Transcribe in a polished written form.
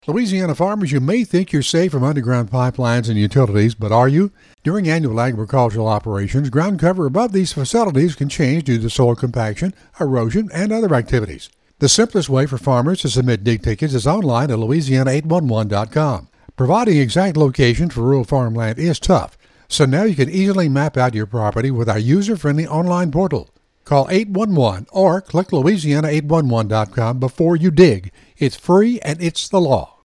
Louisiana farmers, you may think you're safe from underground pipelines and utilities, but are you? During annual agricultural operations, ground cover above these facilities can change due to soil compaction, erosion, and other activities. The simplest way for farmers to submit dig tickets is online at Louisiana811.com. Providing exact locations for rural farmland is tough, so now you can easily map out your property with our user-friendly online portal. Call 811 or click Louisiana811.com before you dig. It's free and it's the law.